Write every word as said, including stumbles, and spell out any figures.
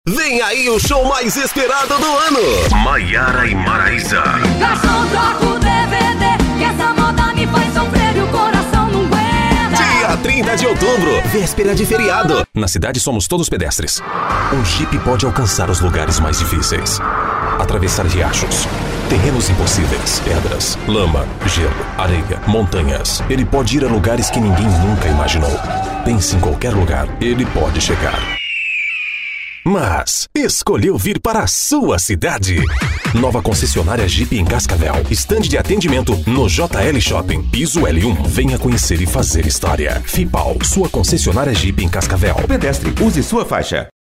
Vem aí o show mais esperado do ano. Maiara e Maraísa. Garçom, troca o D V D, que essa moda me faz sofrer e o coração não aguenta. Dia trinta de outubro, véspera de feriado. Na cidade somos todos pedestres. Um Jeep pode alcançar os lugares mais difíceis. Atravessar riachos, terrenos impossíveis, pedras, lama, gelo, areia, montanhas. Ele pode ir a lugares que ninguém nunca imaginou. Pense em qualquer lugar, ele pode chegar. Mas escolheu vir para a sua cidade. Nova concessionária Jeep em Cascavel. Estande de atendimento no J L Shopping, piso L um. Venha conhecer e fazer história. Fipal, sua concessionária Jeep em Cascavel. Pedestre, use sua faixa.